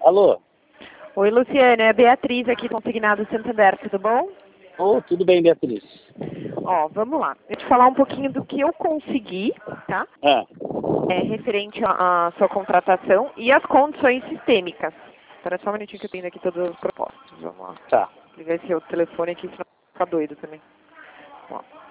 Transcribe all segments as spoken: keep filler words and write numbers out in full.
Alô? Oi, Luciana, é a Beatriz aqui do Consignado Santander, tudo bom? Oh, tudo bem, Beatriz. Ó, vamos lá. Eu te falar um pouquinho do que eu consegui, tá? Ah, É referente à à sua contratação e às condições sistêmicas. Espera só um minutinho que eu tenho aqui todos os propósitos. Vamos lá. tá. Ligar esse outro telefone aqui, senão fica doido também. Vamos lá.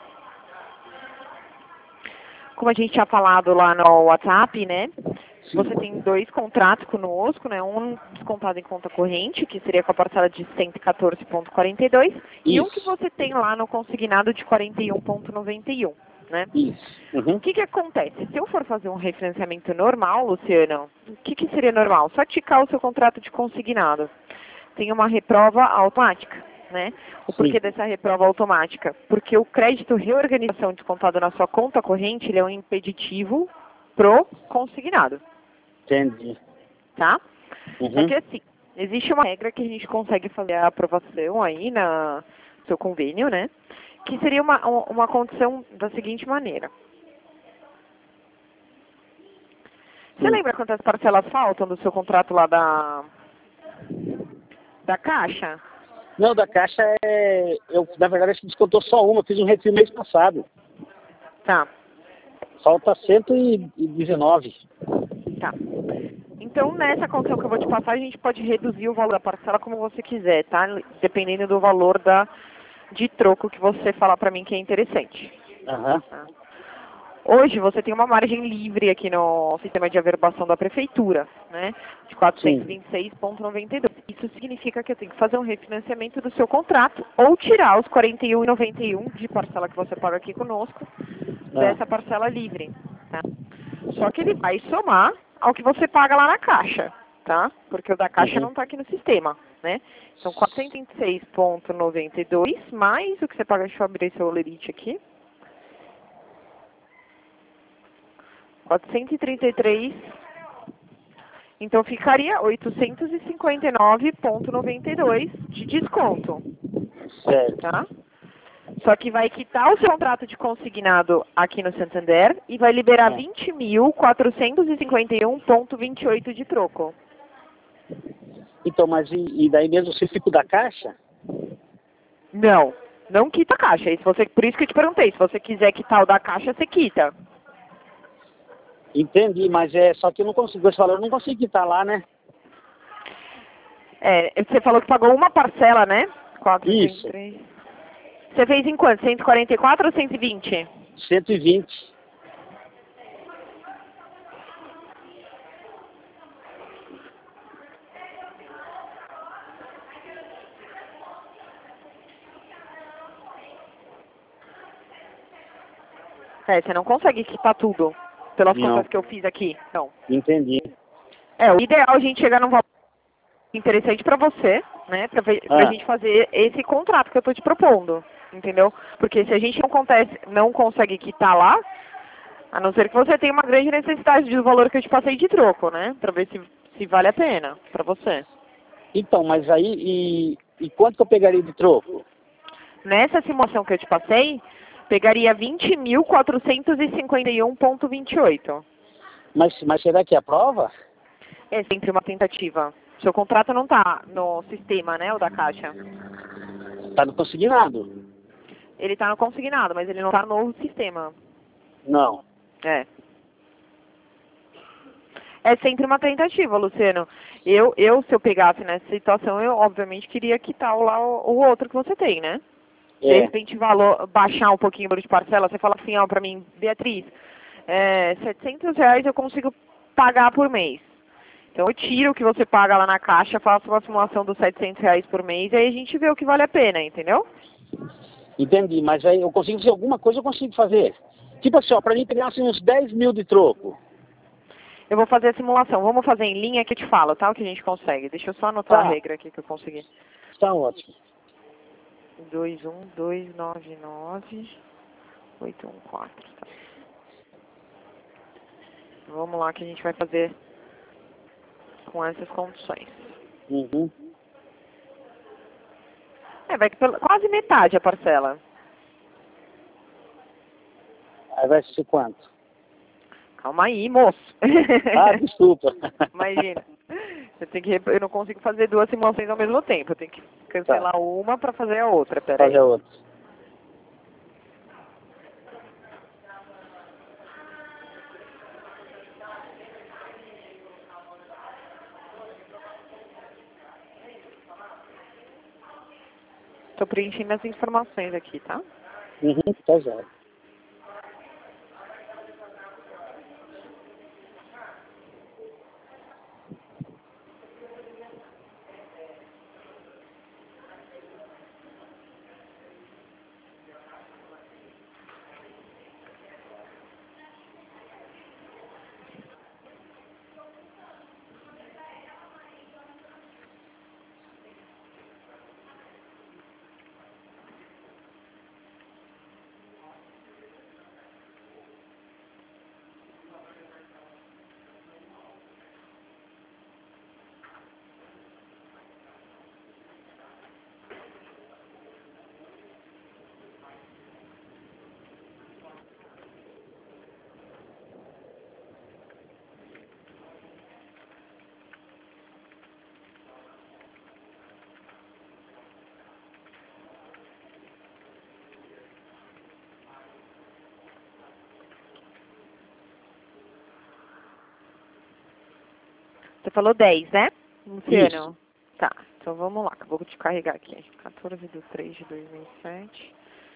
Como a gente tinha falado lá no WhatsApp, né? Você tem dois contratos conosco, né? Um descontado em conta corrente, que seria com a parcela de cento e quatorze vírgula quarenta e dois, e um que Isso. você tem lá no consignado de quarenta e um vírgula noventa e um, né? Isso. Uhum. O que que acontece? Se eu for fazer um refinanciamento normal, Luciano, o que que seria normal? Só ticar o seu contrato de consignado. Tem uma reprova automática, né? O porquê Sim. dessa reprova automática? Porque o crédito reorganização descontado na sua conta corrente, ele é um impeditivo pro consignado, Entendi. tá? Só Uhum. que assim, existe uma regra que a gente consegue fazer a aprovação aí na seu convênio, né? Que seria uma, um- uma condição da seguinte maneira. Você Hum. lembra quantas parcelas faltam do seu contrato lá da, da Caixa? Não, da Caixa é... Eu, na verdade, acho que descontou só uma. Fiz um retiro mês passado. Tá, Falta cento e dezenove. tá. Então, nessa condição que eu vou te passar, a gente pode reduzir o valor da parcela como você quiser, tá? Dependendo do valor da, de troco que você falar pra mim que é interessante. Aham. Tá? Hoje você tem uma margem livre aqui no sistema de averbação da prefeitura, né? De quatrocentos e Sim. vinte e seis vírgula noventa e dois. Isso significa que eu tenho que fazer um refinanciamento do seu contrato ou tirar os quarenta e um vírgula noventa e um de parcela que você paga aqui conosco Ah. dessa parcela livre, tá? Só que ele vai somar ao que você paga lá na Caixa, tá? Porque o da Caixa Uhum. não está aqui no sistema, né? Então, quatrocentos e vinte e seis vírgula noventa e dois mais o que você paga, deixa eu abrir seu lerite aqui. quatrocentos e trinta e três. Então, ficaria oitocentos e cinquenta e nove vírgula noventa e dois de desconto, Certo. tá? Só que vai quitar o seu contrato de consignado aqui no Santander e vai liberar Ah. vinte mil quatrocentos e cinquenta e um vírgula vinte e oito de troco. Então, mas e, e daí mesmo se fico da Caixa? Não, não quita a caixa. E se você, por isso que eu te perguntei, se você quiser quitar o da caixa, você quita. Entendi, mas é só que eu não consigo. Esse valor eu não consigo quitar lá, né? É, você falou que pagou uma parcela, né? quatrocentos e Isso. três. Você fez em quanto? cento e quarenta e quatro ou cento e vinte? cento e vinte. É, você não consegue quitar tudo, pelas Não. contas que eu fiz aqui. Então, Entendi. é, o ideal é a gente chegar num valor interessante pra você, né? Pra, ver- pra Ah. gente fazer esse contrato que eu tô te propondo, entendeu? Porque se a gente não, acontece, não consegue quitar lá, a não ser que você tenha uma grande necessidade do valor que eu te passei de troco, né? Pra ver se, se vale a pena pra você. Então, mas aí, e, e quanto que eu pegaria de troco? Nessa simulação que eu te passei, pegaria vinte mil quatrocentos e cinquenta e um vírgula vinte e oito. Mas, mas será que é a prova? É sempre uma tentativa. Seu contrato não está no sistema, né, o da Caixa. Tá no consignado? Ele está no consignado, mas ele não está no sistema. Não. É. É sempre uma tentativa, Luciano. Eu, eu, se eu pegasse nessa situação, eu obviamente queria quitar o, lá, o, o outro que você tem, né? De É. repente, valor, baixar um pouquinho o valor de parcela, você fala assim, ó, pra mim, Beatriz, é, setecentos reais eu consigo pagar por mês. Então eu tiro o que você paga lá na Caixa, faço uma simulação dos setecentos reais por mês, e aí a gente vê o que vale a pena, entendeu? Entendi, mas aí eu consigo fazer alguma coisa, eu consigo fazer. Tipo assim, ó, pra mim pegar assim, uns dez mil de troco. Eu vou fazer a simulação. Vamos fazer em linha que eu te falo, tá? O que a gente consegue. Deixa eu só anotar a Tá. regra aqui que eu consegui. Tá ótimo. dois um dois nove nove oito um quatro. Tá. Vamos lá que a gente vai fazer com essas condições. Uhum. É, vai pela, quase metade a parcela. Aí vai ser quanto? Calma aí, moço. Ah, desculpa. Imagina. Você tem que, rep- eu não consigo fazer duas simulações ao mesmo tempo. Eu tenho que cancelar Tá. uma para fazer a outra. Pera aí. Fazer outra. Tô preenchendo as informações aqui, tá? Uhum, tá já. Você falou dez, né, Luciano? Isso. Tá, então vamos lá, que eu vou te carregar aqui. quatorze de três de dois mil e sete.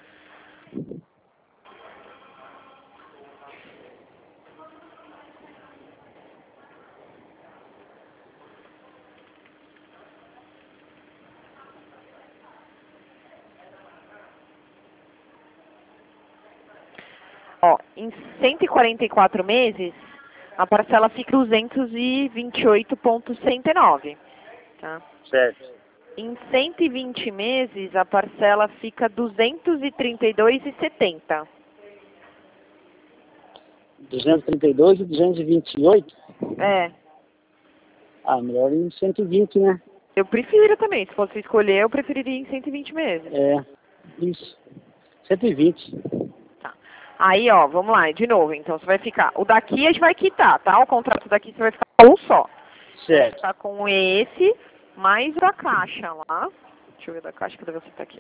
Ó, em cento e quarenta e quatro meses, a parcela fica duzentos e vinte e oito vírgula sessenta e nove, tá? Certo. Em cento e vinte meses, a parcela fica duzentos e trinta e dois vírgula setenta. duzentos e trinta e dois e duzentos e vinte e oito? É, Ah, melhor em cento e vinte, né? eu prefiro também. Se fosse escolher, eu preferiria em cento e vinte meses. É, isso. cento e vinte. Tá. Aí, ó, vamos lá, de novo. Então, você vai ficar... O daqui a gente vai quitar, tá? O contrato daqui você vai ficar com um só. Você vai Certo. ficar com esse, mais o da caixa lá. Deixa eu ver da caixa, cadê você tá aqui?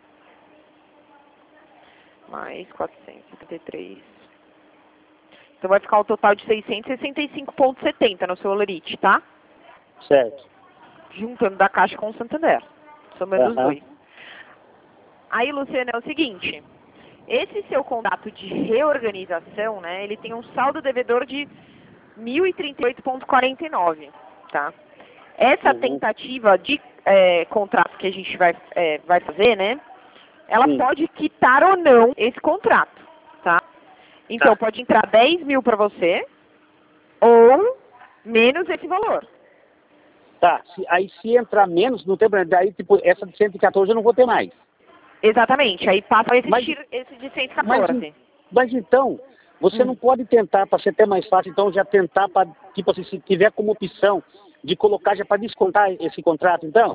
Mais quatrocentos e setenta e três. Então, vai ficar o total de seiscentos e sessenta e cinco vírgula setenta no seu Olerite, tá? Certo. Juntando da Caixa com o Santander. Somando os Aham. dois. Aí, Luciano, é o seguinte. Esse seu contrato de reorganização, né, ele tem um saldo devedor de mil e trinta e oito vírgula quarenta e nove, tá? Essa Uhum. tentativa de é, contrato que a gente vai, é, vai fazer, né, ela Sim. pode quitar ou não esse contrato, tá? Então, Tá. pode entrar dez mil para você ou menos esse valor. Tá. Se, aí se entrar menos, não tem problema. Daí, tipo, essa de cento e quatorze eu não vou ter mais. Exatamente, aí passa a Mas, existir esse de cento e mas, quatorze. mas então, você Hum. não pode tentar, para ser até mais fácil, então já tentar, para, tipo assim, se tiver como opção de colocar já para descontar esse contrato, então?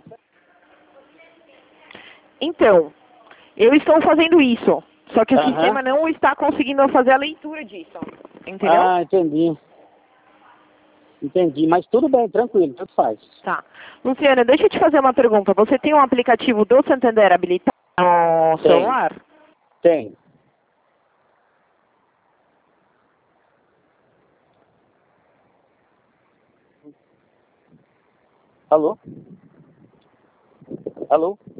Então, eu estou fazendo isso, só que o Aham. sistema não está conseguindo fazer a leitura disso, entendeu? Ah, entendi. Entendi, mas tudo bem, tranquilo, tudo faz. Tá. Luciana, deixa eu te fazer uma pergunta. Você tem um aplicativo do Santander habilitado no Tem. celular? Tem. Alô? Alô?